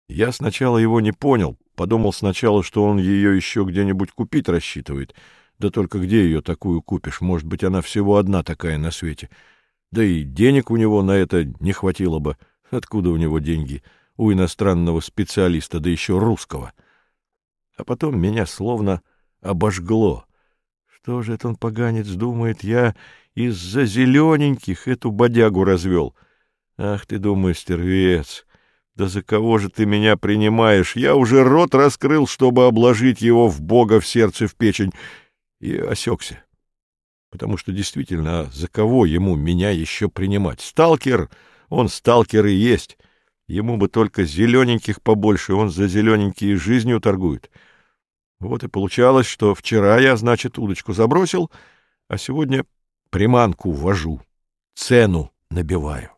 Я сначала его не понял, подумал сначала, что он ее еще где-нибудь купить рассчитывает. Да только где ее такую купишь? Может быть, она всего одна такая на свете. Да и денег у него на это не хватило бы. Откуда у него деньги? У иностранного специалиста, да еще русского. А потом меня словно обожгло. Что же это он, поганец, думает, я из-за зелененьких эту бодягу развел? Ах ты, думаю, стервец! Да за кого же ты меня принимаешь? Я уже рот раскрыл, чтобы обложить его в бога, в сердце, в печень, и осекся. Потому что действительно, за кого ему меня еще принимать? Сталкер, он сталкер и есть. Ему бы только зелененьких побольше, он за зелененькие жизнью торгует. Вот и получалось, что вчера я, значит, удочку забросил, а сегодня приманку вожу, цену набиваю.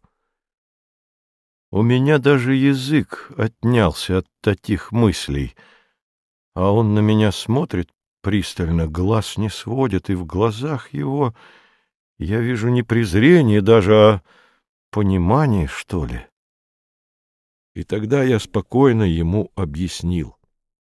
У меня даже язык отнялся от таких мыслей, а он на меня смотрит пристально, глаз не сводит, и в глазах его я вижу не презрение даже, а понимание, что ли. И тогда я спокойно ему объяснил.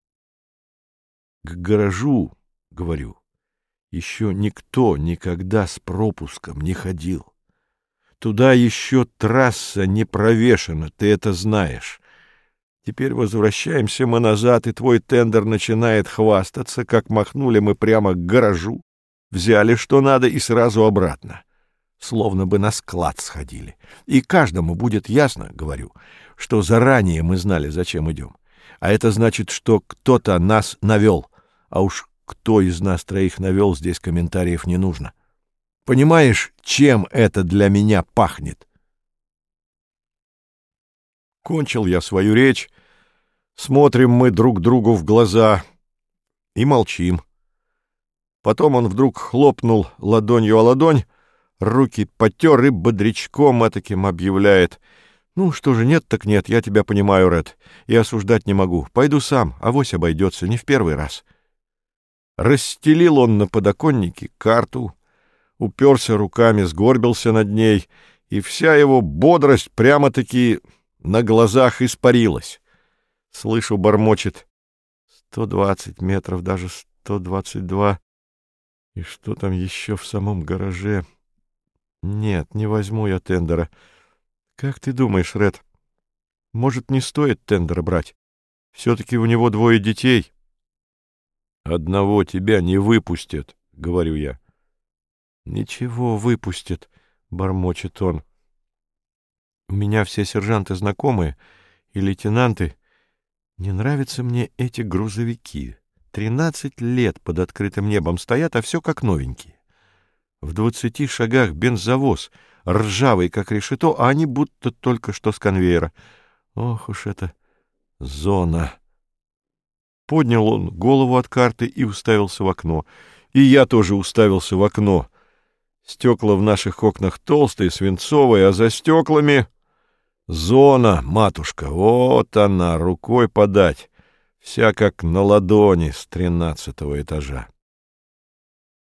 К гаражу, говорю, еще никто никогда с пропуском не ходил. Туда еще трасса не провешена, ты это знаешь. Теперь возвращаемся мы назад, и твой тендер начинает хвастаться, как махнули мы прямо к гаражу, взяли что надо и сразу обратно. Словно бы на склад сходили. И каждому будет ясно, говорю, что заранее мы знали, зачем идем. А это значит, что кто-то нас навел. А уж кто из нас троих навел, здесь комментариев не нужно. Понимаешь, чем это для меня пахнет? Кончил я свою речь, смотрим мы друг другу в глаза и молчим. Потом он вдруг хлопнул ладонью о ладонь, руки потер и бодрячком этаким объявляет: «Ну, что же, нет так нет, я тебя понимаю, Ред, и осуждать не могу. Пойду сам, авось обойдется, не в первый раз». Расстелил он на подоконнике карту, уперся руками, сгорбился над ней, и вся его бодрость прямо-таки на глазах испарилась. Слышу, бормочет: 120 метров, даже 122. И что там еще в самом гараже? Нет, не возьму я тендера. Как ты думаешь, Ред, может, не стоит тендера брать? Все-таки у него 2 детей. Одного тебя не выпустят, говорю я. Ничего, выпустят, бормочет он. У меня все сержанты знакомые и лейтенанты. Не нравятся мне эти грузовики. 13 лет под открытым небом стоят, а все как новенькие. В 20 шагах бензовоз, ржавый, как решето, а они будто только что с конвейера. Ох уж это зона! Поднял он голову от карты и уставился в окно. И я тоже уставился в окно. Стекла в наших окнах толстые, свинцовые, а за стеклами зона, матушка, вот она, рукой подать, вся как на ладони с 13-го этажа.